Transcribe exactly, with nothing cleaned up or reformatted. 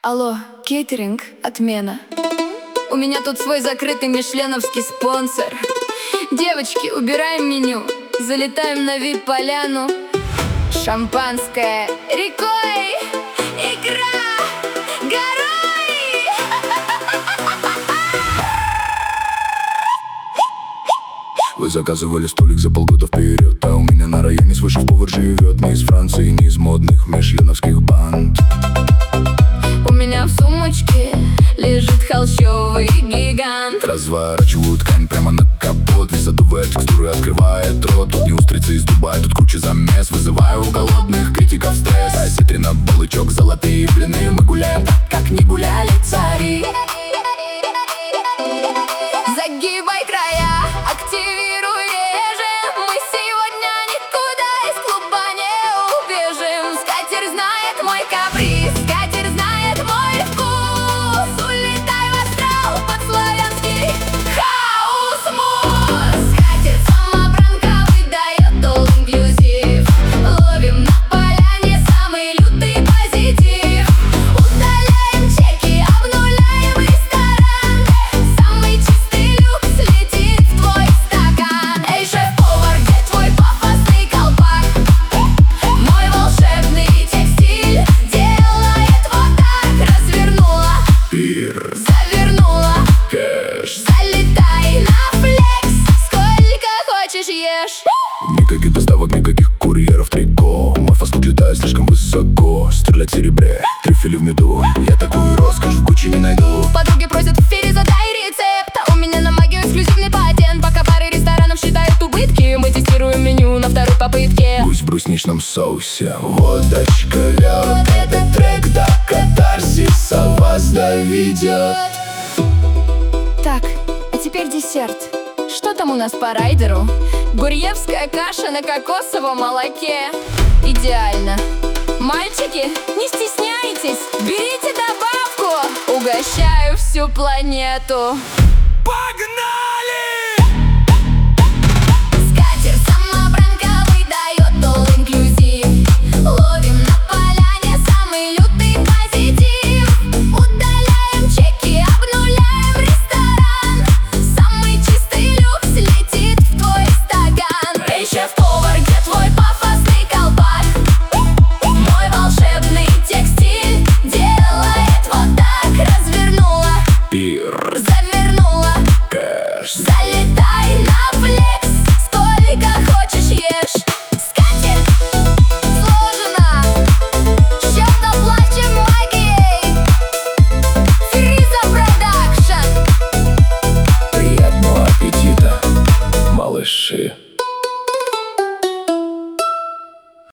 Алло, кейтеринг, отмена. У меня тут свой закрытый мишленовский спонсор. Девочки, убираем меню, залетаем на вип-поляну. Шампанское рекой, икра горой. Вы заказывали столик за полгода вперед, а у меня на районе свой шеф-повар живет. Не из Франции, не из модных мишленовских банд. У меня в сумочке лежит холщовый гигант. Разворачиваю ткань прямо на капот. Весь задувает текстуры, открывает рот. Тут не устрицы из Дубая, тут куча замес. Вызываю у голодных критиков стресс. Осетрина, балычок, золотые блины. Мы гуляем так, как не гуляли цари. Загибай края, активируй режим. Мы сегодня никуда из клуба не убежим. Скатерть знает мой каприз, скатерть знает мой вкус. Улетай в астрал под славянский хаус-мус. Скатерть самобранка выдает all-inclusive. Ловим на поляне самый лютый позитив. Удаляем чеки, обнуляем ресторан. Самый чистый люкс летит в твой стакан. Эй, шеф-повар, где твой пафосный колпак? Мой волшебный текстиль делает вот так. Развернула, Пир, завернула, кэш. залетай на флекс. Сколько хочешь ешь. Никаких доставок, никаких курьеров, трико. Мой фастфуд летает слишком высоко. Стрелять в серебре, трюфели в меду. Я такую роскошь в Гуччи не найду. Подруги просят в эфире, задай рецепт. А у меня на магию эксклюзивный патент. Пока пары ресторанов считают убытки, мы тестируем меню на второй попытке. Гусь в брусничном соусе, водочка лед. Этот трек до катарсиса вас доведет. Так, а теперь десерт. Что там у нас по райдеру? Гурьевская каша на кокосовом молоке. Идеально. Мальчики, не стесняйтесь, берите добавку. Угощаю всю планету. Погнали! Скатерть самобранка выдает all-inclusive. Ловим